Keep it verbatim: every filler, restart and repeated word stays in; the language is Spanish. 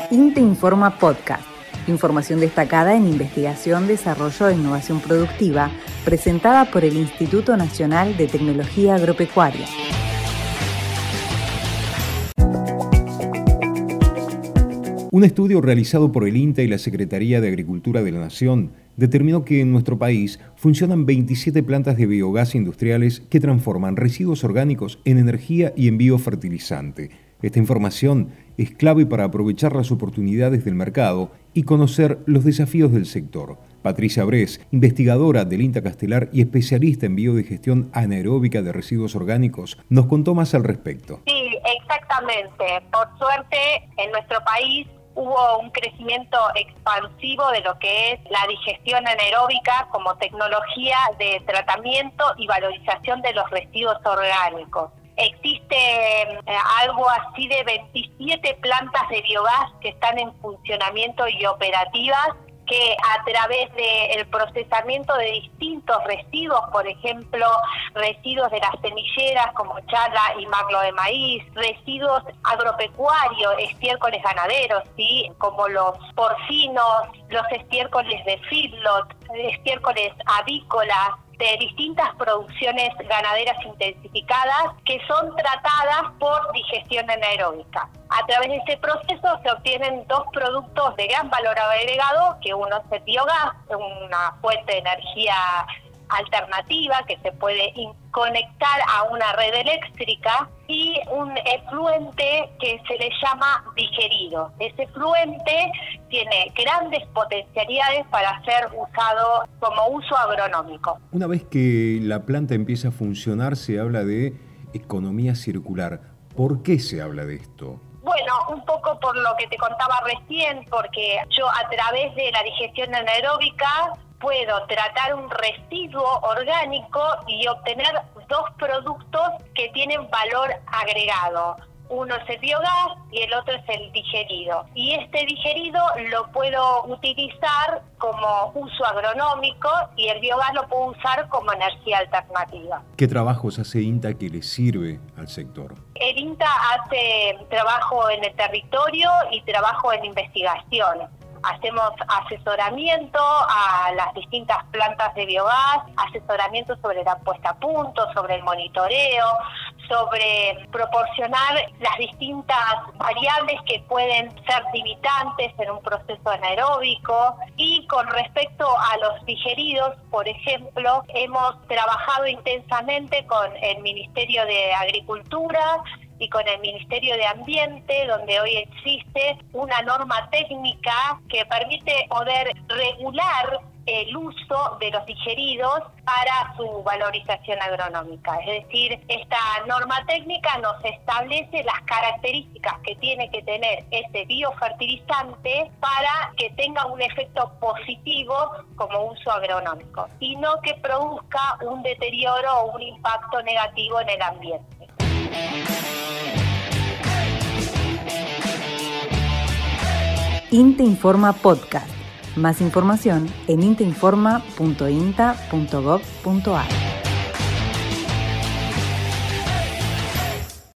INTA Informa Podcast. Información destacada en investigación, desarrollo e innovación productiva, presentada por el Instituto Nacional de Tecnología Agropecuaria. Un estudio realizado por el INTA y la Secretaría de Agricultura de la Nación determinó que en nuestro país funcionan veintisiete plantas de biogás industriales que transforman residuos orgánicos en energía y en biofertilizante. Esta información es clave para aprovechar las oportunidades del mercado y conocer los desafíos del sector. Patricia Bres, investigadora del INTA Castelar y especialista en biodigestión anaeróbica de residuos orgánicos, nos contó más al respecto. Sí, exactamente. Por suerte, en nuestro país hubo un crecimiento expansivo de lo que es la digestión anaeróbica como tecnología de tratamiento y valorización de los residuos orgánicos. Existe eh, algo así de veintisiete plantas de biogás que están en funcionamiento y operativas, que a través del procesamiento de distintos residuos, por ejemplo, residuos de las semilleras como chala y maglo de maíz, residuos agropecuarios, estiércoles ganaderos, ¿sí? Como los porcinos, los estiércoles de feedlot, estiércoles avícolas, de distintas producciones ganaderas intensificadas que son tratadas por digestión anaeróbica. A través de este proceso se obtienen dos productos de gran valor agregado, que uno es el biogás, una fuente de energía alternativa que se puede conectar a una red eléctrica, y un efluente que se le llama digerido. Ese efluente tiene grandes potencialidades para ser usado como uso agronómico. Una vez que la planta empieza a funcionar, se habla de economía circular. ¿Por qué se habla de esto? Bueno, un poco por lo que te contaba recién, porque yo a través de la digestión anaeróbica puedo tratar un residuo orgánico y obtener dos productos que tienen valor agregado. Uno es el biogás y el otro es el digerido. Y este digerido lo puedo utilizar como uso agronómico y el biogás lo puedo usar como energía alternativa. ¿Qué trabajos hace INTA que le sirve al sector? El INTA hace trabajo en el territorio y trabajo en investigación. Hacemos asesoramiento a las distintas plantas de biogás, asesoramiento sobre la puesta a punto, sobre el monitoreo, sobre proporcionar las distintas variables que pueden ser limitantes en un proceso anaeróbico. Y con respecto a los digeridos, por ejemplo, hemos trabajado intensamente con el Ministerio de Agricultura y con el Ministerio de Ambiente, donde hoy existe una norma técnica que permite poder regular el uso de los digeridos para su valorización agronómica. Es decir, esta norma técnica nos establece las características que tiene que tener ese biofertilizante para que tenga un efecto positivo como uso agronómico y no que produzca un deterioro o un impacto negativo en el ambiente. INTA Informa Podcast. Más información en intainforma punto inta punto gov punto ar.